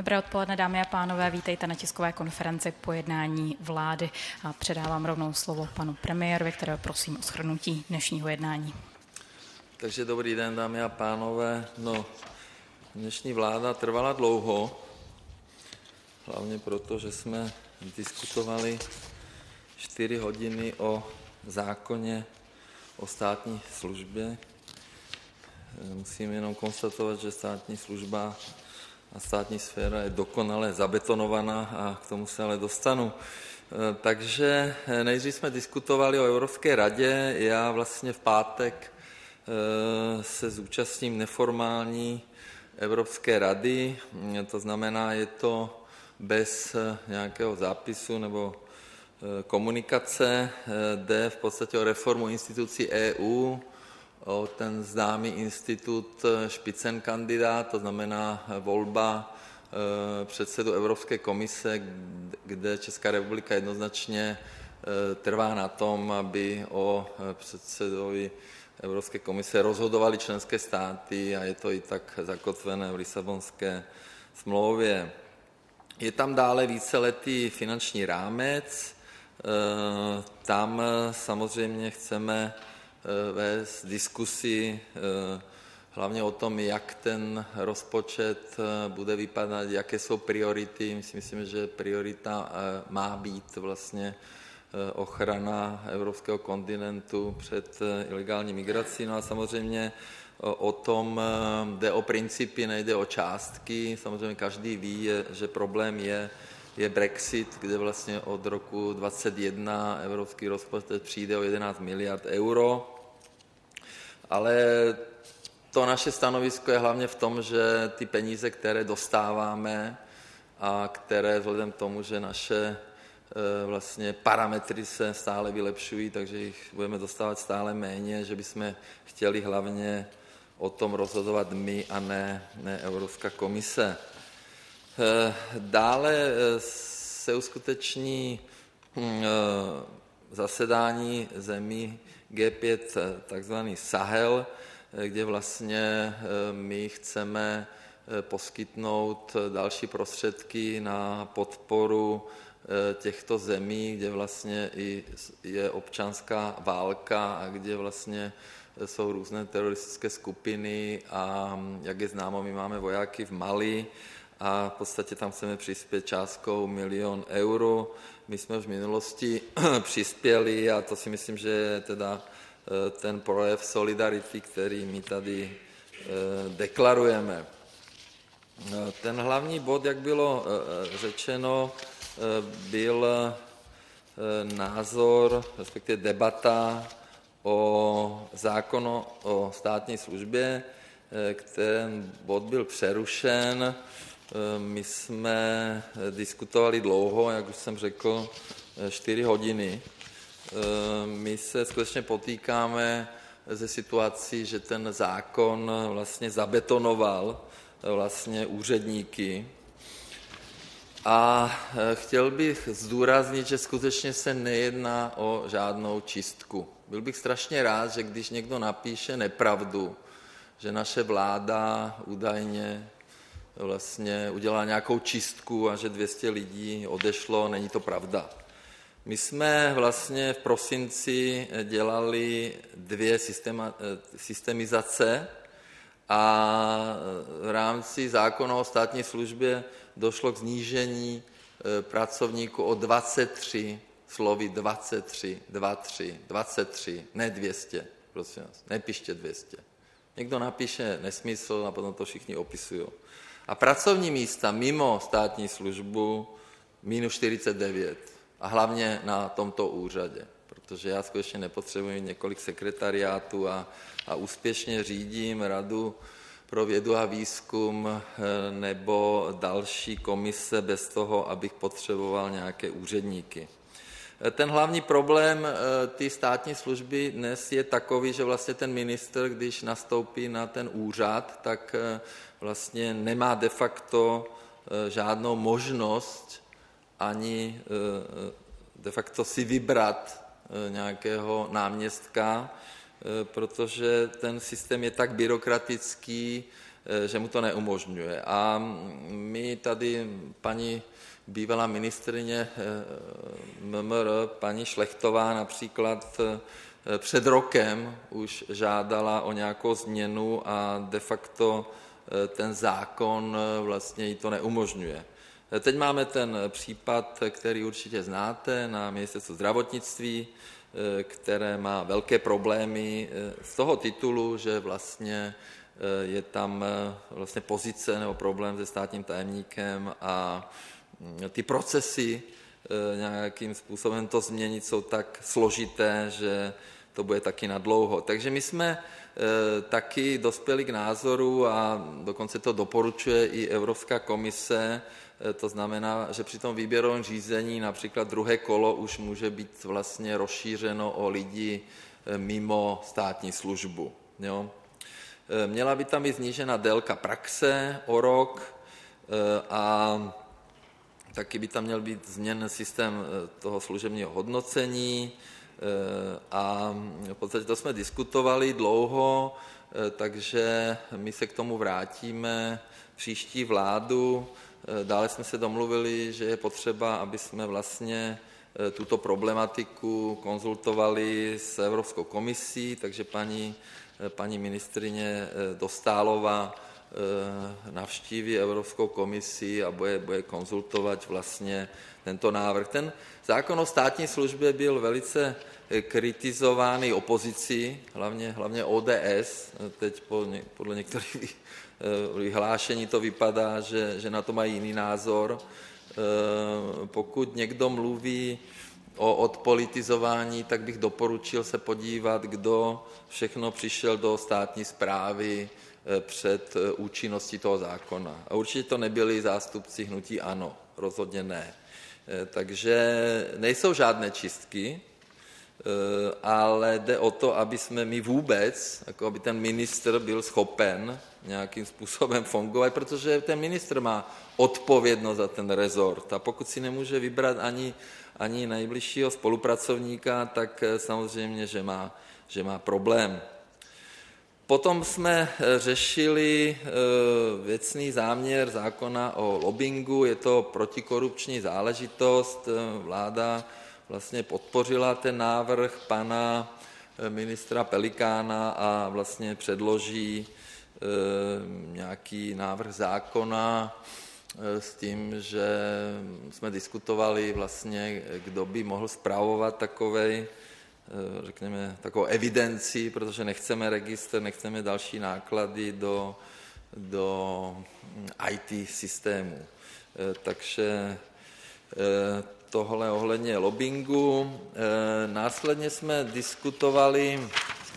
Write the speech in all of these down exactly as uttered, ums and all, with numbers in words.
Dobré odpoledne, dámy a pánové, vítejte na tiskové konferenci po jednání vlády. A předávám rovnou slovo panu premiérovi, kterého prosím o shrnutí dnešního jednání. Takže dobrý den, dámy a pánové. No, dnešní vláda trvala dlouho, hlavně proto, že jsme diskutovali čtyři hodiny o zákoně o státní službě. Musím jenom konstatovat, že státní služba a státní sféra je dokonale zabetonovaná a k tomu se ale dostanu. Takže nejdřív jsme diskutovali o Evropské radě. Já vlastně v pátek se zúčastním neformální Evropské rady, to znamená, je to bez nějakého zápisu nebo komunikace, jde v podstatě o reformu institucí E U, o ten známý institut Spitzenkandidát, to znamená volba předsedu Evropské komise, kde Česká republika jednoznačně trvá na tom, aby o předsedovi Evropské komise rozhodovaly členské státy a je to i tak zakotvené v Lisabonské smlouvě. Je tam dále víceletý finanční rámec, tam samozřejmě chceme vést diskusi hlavně o tom, jak ten rozpočet bude vypadat, jaké jsou priority. My si myslíme, že priorita má být vlastně ochrana evropského kontinentu před ilegální migrací. No a samozřejmě o tom jde o principy, nejde o částky. Samozřejmě každý ví, že problém je, je Brexit, kde vlastně od roku dvacet jedna evropský rozpočet přijde o jedenáct miliard euro. Ale to naše stanovisko je hlavně v tom, že ty peníze, které dostáváme a které vzhledem k tomu, že naše vlastně parametry se stále vylepšují, takže jich budeme dostávat stále méně, že bychom chtěli hlavně o tom rozhodovat my a ne, ne Evropská komise. Dále se uskuteční zasedání zemí G pět, takzvaný Sahel, kde vlastně my chceme poskytnout další prostředky na podporu těchto zemí, kde vlastně i je občanská válka a kde vlastně jsou různé teroristické skupiny a jak je známo, my máme vojáky v Mali a v podstatě tam chceme přispět částkou milion euro. My jsme už v minulosti přispěli a to si myslím, že je teda ten projev solidarity, který my tady deklarujeme. Ten hlavní bod, jak bylo řečeno, byl názor, respektive debata o zákonu o státní službě, ten bod byl přerušen. My jsme diskutovali dlouho, jak už jsem řekl, čtyři hodiny. My se skutečně potýkáme se situací, že ten zákon vlastně zabetonoval vlastně úředníky. A chtěl bych zdůraznit, že skutečně se nejedná o žádnou čistku. Byl bych strašně rád, že když někdo napíše nepravdu, že naše vláda údajně vlastně udělala nějakou čistku a že dvě stě lidí odešlo, není to pravda. My jsme vlastně v prosinci dělali dvě systéma, systemizace a v rámci zákona o státní službě došlo k snížení pracovníků o dvacet tři, slovy dvacet tři, dvacet tři, dvacet tři, ne dvě stě, prosím vás, nepíšte dvě stě. Někdo napíše nesmysl a potom to všichni opisují. A pracovní místa mimo státní službu minus čtyřicet devět a hlavně na tomto úřadě, protože já skutečně nepotřebuji několik sekretariátů a, a úspěšně řídím Radu pro vědu a výzkum nebo další komise bez toho, abych potřeboval nějaké úředníky. Ten hlavní problém té státní služby dnes je takový, že vlastně ten ministr, když nastoupí na ten úřad, tak vlastně nemá de facto žádnou možnost ani de facto si vybrat nějakého náměstka, protože ten systém je tak byrokratický že mu to neumožňuje. A my tady paní bývalá ministryně M M R, paní Šlechtová například před rokem už žádala o nějakou změnu a de facto ten zákon vlastně jí to neumožňuje. Teď máme ten případ, který určitě znáte, na ministerstvu zdravotnictví, které má velké problémy z toho titulu, že vlastně je tam vlastně pozice nebo problém se státním tajemníkem a ty procesy nějakým způsobem to změnit jsou tak složité, že to bude taky na dlouho. Takže my jsme taky dospěli k názoru a dokonce to doporučuje i Evropská komise. To znamená, že při tom výběrovém řízení například druhé kolo už může být vlastně rozšířeno o lidi mimo státní službu. Jo? Měla by tam být snížena délka praxe o rok a taky by tam měl být změněn systém toho služebního hodnocení a v podstatě to jsme diskutovali dlouho, takže my se k tomu vrátíme příští vládu. Dále jsme se domluvili, že je potřeba, aby jsme vlastně tuto problematiku konzultovali s Evropskou komisí, takže paní, paní ministryně Dostálová navštíví Evropskou komisi a bude, bude konzultovat vlastně tento návrh. Ten zákon o státní službě byl velice kritizovaný opozicí, hlavně, hlavně O D S. Teď podle některých vyhlášení to vypadá, že, že na to mají jiný názor. Pokud někdo mluví o odpolitizování, tak bych doporučil se podívat, kdo všechno přišel do státní správy před účinností toho zákona. A určitě to nebyli zástupci hnutí ANO, rozhodně ne. Takže nejsou žádné čistky, ale jde o to, aby jsme my vůbec, jako aby ten ministr byl schopen nějakým způsobem fungovat, protože ten ministr má odpovědnost za ten rezort a pokud si nemůže vybrat ani, ani nejbližšího spolupracovníka, tak samozřejmě, že má, že má problém. Potom jsme řešili věcný záměr zákona o lobbingu, je to protikorupční záležitost, vláda vlastně podpořila ten návrh pana ministra Pelikána a vlastně předloží nějaký návrh zákona s tím, že jsme diskutovali vlastně, kdo by mohl spravovat takovej, řekněme, takovou evidenci, protože nechceme registr, nechceme další náklady do, do í té systému. Takže tohle ohledně lobbingu. Následně jsme diskutovali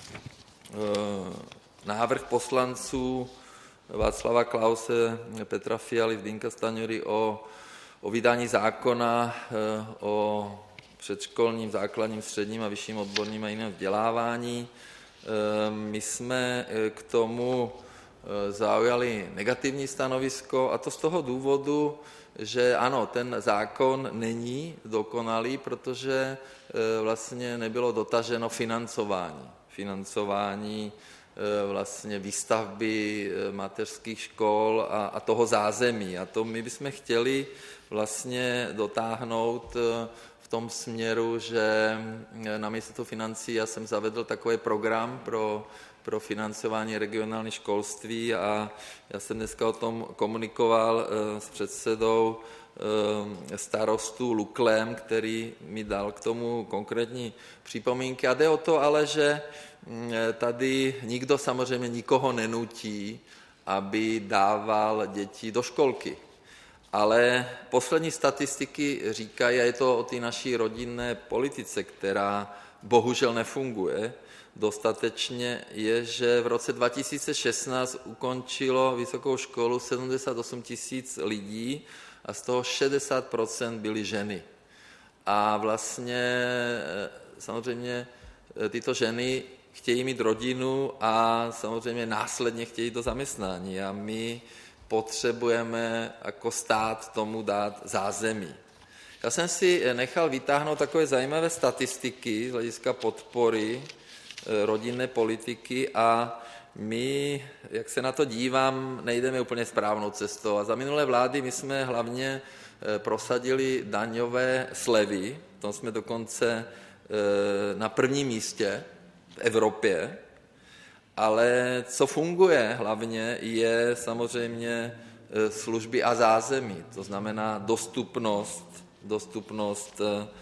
návrh poslanců Václava Klause, Petra Fialy, Zbyňka Stanjury o, o vydání zákona o předškolním, základním, středním a vyšším odborným a jiném vzdělávání. My jsme k tomu zaujali negativní stanovisko a to z toho důvodu, že ano, ten zákon není dokonalý, protože vlastně nebylo dotaženo financování. Financování vlastně výstavby mateřských škol a, a toho zázemí. A to my bychom chtěli vlastně dotáhnout v tom směru, že na Ministerstvu financí já jsem zavedl takový program pro, pro financování regionálního školství a já jsem dneska o tom komunikoval s předsedou starostu Luklem, který mi dal k tomu konkrétní připomínky. A jde o to ale, že tady nikdo samozřejmě nikoho nenutí, aby dával děti do školky. Ale poslední statistiky říkají, a je to o té naší rodinné politice, která bohužel nefunguje dostatečně, je, že v roce dva tisíce šestnáct ukončilo vysokou školu sedmdesát osm tisíc lidí a z toho šedesát procent byly ženy. A vlastně samozřejmě tyto ženy chtějí mít rodinu a samozřejmě následně chtějí do zaměstnání. A my potřebujeme jako stát tomu dát zázemí. Já jsem si nechal vytáhnout takové zajímavé statistiky z hlediska podpory rodinné politiky a my, jak se na to dívám, nejdeme úplně správnou cestou. A za minulé vlády my jsme hlavně prosadili daňové slevy, to jsme dokonce na prvním místě v Evropě, ale co funguje hlavně je samozřejmě služby a zázemí, to znamená dostupnost, dostupnost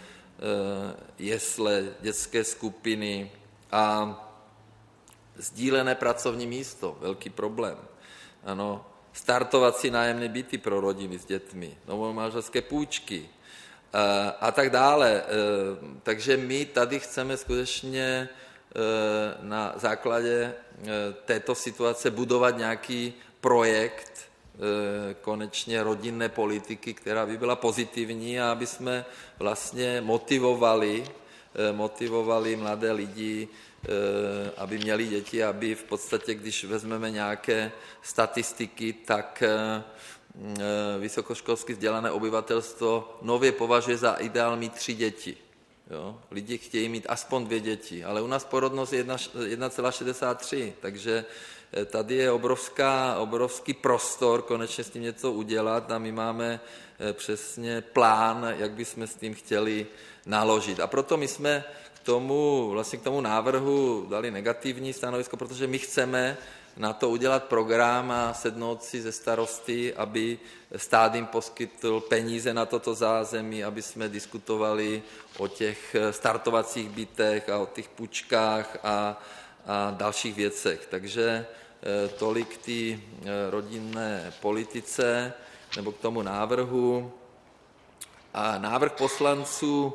jesle, dětské skupiny a sdílené pracovní místo, velký problém. Ano, startovací nájemné byty pro rodiny s dětmi, novomanželské půjčky a, a tak dále. Takže my tady chceme skutečně na základě této situace budovat nějaký projekt konečně rodinné politiky, která by byla pozitivní a aby jsme vlastně motivovali, motivovali mladé lidi, aby měli děti, aby v podstatě, když vezmeme nějaké statistiky, tak vysokoškolsky vzdělané obyvatelstvo nově považuje za ideál mít tři děti. Jo? Lidi chtějí mít aspoň dvě děti, ale u nás porodnost je jedna celá šedesát tři, takže tady je obrovská, obrovský prostor konečně s tím něco udělat a my máme přesně plán, jak bychom s tím chtěli naložit. A proto my jsme k tomu, vlastně k tomu návrhu dali negativní stanovisko, protože my chceme na to udělat program a sednout si ze starosty, aby stát jim poskytl peníze na toto zázemí, aby jsme diskutovali o těch startovacích bytech a o těch půjčkách a, a dalších věcech. Takže tolik k té rodinné politice nebo k tomu návrhu. A návrh poslanců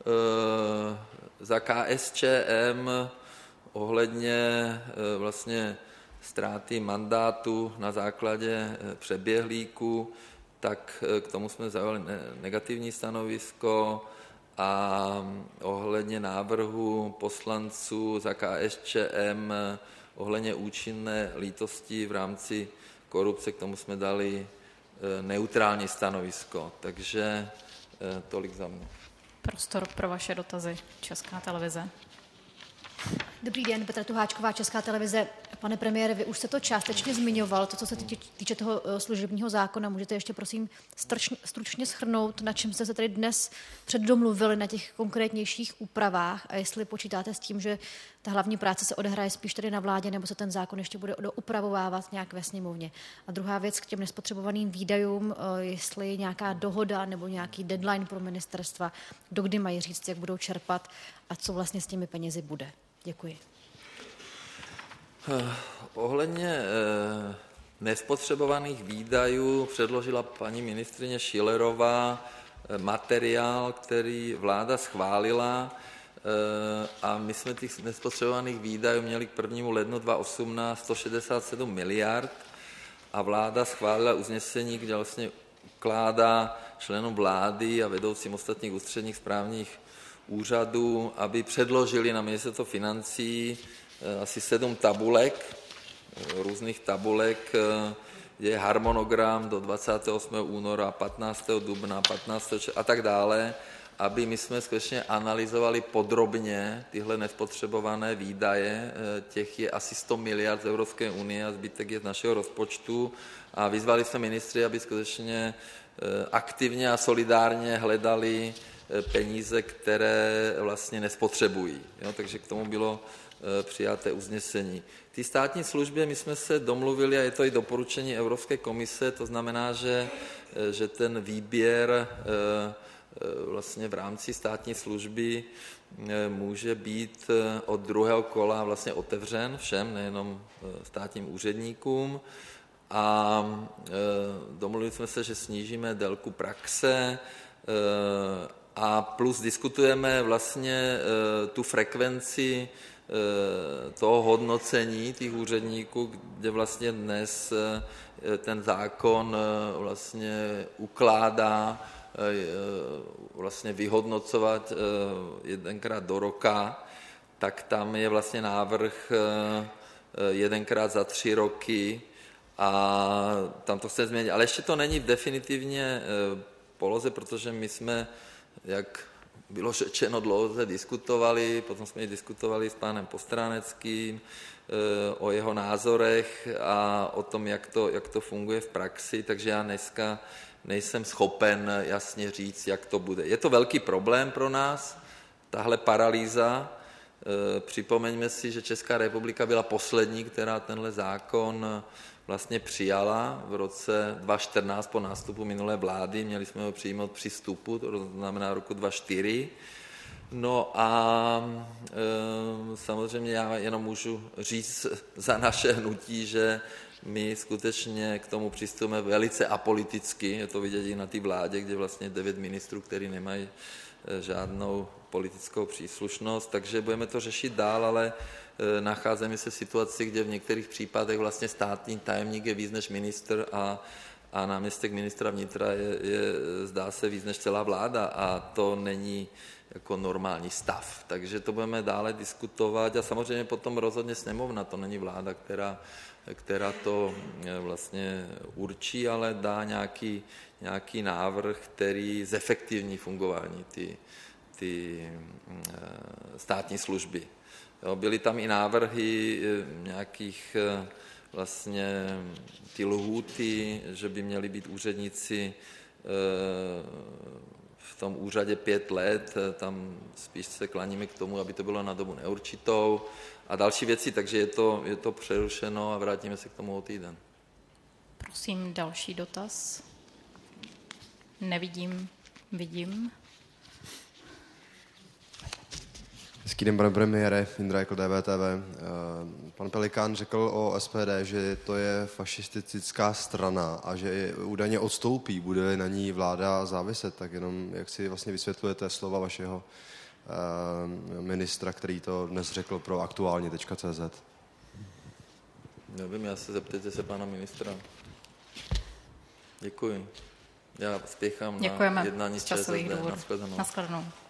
za K S Č M ohledně vlastně ztráty mandátu na základě přeběhlíků, tak k tomu jsme zaujali negativní stanovisko a ohledně návrhu poslanců za K S Č M ohledně účinné lítosti v rámci korupce, k tomu jsme dali neutrální stanovisko. Takže tolik za mě. Prostor pro vaše dotazy. Česká televize. Dobrý den, Petra Tuháčková, Česká televize. Pane premiére, vy už jste to částečně zmiňoval, to, co se týče toho služebního zákona. Můžete ještě prosím stručně, stručně shrnout, na čem jste se tady dnes předdomluvili na těch konkrétnějších úpravách a jestli počítáte s tím, že ta hlavní práce se odehraje spíš tady na vládě, nebo se ten zákon ještě bude doupravovávat nějak ve sněmovně. A druhá věc k těm nespotřebovaným výdajům, jestli je nějaká dohoda nebo nějaký deadline pro ministerstva, dokdy mají říct, jak budou čerpat a co vlastně s těmi penězi bude. Děkuji. Uh, ohledně uh, nespotřebovaných výdajů předložila paní ministryně Schillerová uh, materiál, který vláda schválila uh, a my jsme těch nespotřebovaných výdajů měli k prvnímu lednu dva tisíce osmnáct sto šedesát sedm miliard a vláda schválila usnesení, kde vlastně ukládá členům vlády a vedoucím ostatních ústředních správních úřadů, aby předložili na ministerstvo financí asi sedm tabulek, různých tabulek, je harmonogram do dvacátého osmého února, patnáctého dubna, patnáctého a tak dále, aby my jsme skutečně analyzovali podrobně tyhle nespotřebované výdaje, těch je asi sto miliard z Evropské unie a zbytek je z našeho rozpočtu a vyzvali jsme ministry, aby skutečně aktivně a solidárně hledali peníze, které vlastně nespotřebují. Jo, takže k tomu bylo přijaté usnesení. Ty státní služby, my jsme se domluvili, a je to i doporučení Evropské komise, to znamená, že, že ten výběr vlastně v rámci státní služby může být od druhého kola vlastně otevřen všem, nejenom státním úředníkům. A domluvili jsme se, že snížíme délku praxe a plus diskutujeme vlastně tu frekvenci toho hodnocení těch úředníků, kde vlastně dnes ten zákon vlastně ukládá vlastně vyhodnocovat jedenkrát do roka, tak tam je vlastně návrh jedenkrát za tři roky a tam to chce změnit. Ale ještě to není v definitivně poloze, protože my jsme, jak bylo řečeno, dlouho se diskutovali, potom jsme i diskutovali s pánem Postráneckým o jeho názorech a o tom, jak to, jak to funguje v praxi, takže já dneska nejsem schopen jasně říct, jak to bude. Je to velký problém pro nás, tahle paralýza. Připomeňme si, že Česká republika byla poslední, která tenhle zákon vlastně přijala v roce dva tisíce čtrnáct po nástupu minulé vlády. Měli jsme ho přijmout při vstupu, to znamená roku dva tisíce čtyři. No a e, samozřejmě já jenom můžu říct za naše hnutí, že my skutečně k tomu přistupujeme velice apoliticky. Je to vidět i na té vládě, kde vlastně devět ministrů, kteří nemají žádnou politickou příslušnost, takže budeme to řešit dál, ale nacházíme se v situaci, kde v některých případech vlastně státní tajemník je víc než ministr a, a náměstek ministra vnitra je, je, zdá se, víc než celá vláda a to není jako normální stav. Takže to budeme dále diskutovat a samozřejmě potom rozhodně sněmovna, to není vláda, která, která to vlastně určí, ale dá nějaký, nějaký návrh, který zefektivní fungování ty, ty státní služby. Jo, byly tam i návrhy nějakých vlastně ty lhůty, že by měli být úředníci v tom úřadě pět let, tam spíš se kláníme k tomu, aby to bylo na dobu neurčitou a další věci, takže je to, je to přerušeno a vrátíme se k tomu o týden. Prosím, další dotaz. Nevidím, vidím. Hezký den, pane premiére, Jindra jako D V T V. Pan Pelikán řekl o S P D, že to je fašistická strana a že údajně odstoupí, bude na ní vláda záviset. Tak jenom jak si vlastně vysvětlujete slova vašeho ministra, který to dnes řekl pro aktuálně tečka cé zet? Nevím, já se zeptejte se pana ministra. Děkuji. Já spěchám Děkujeme na jednání z časových ČSSD. důvodů. Nashledanou. Nashledanou.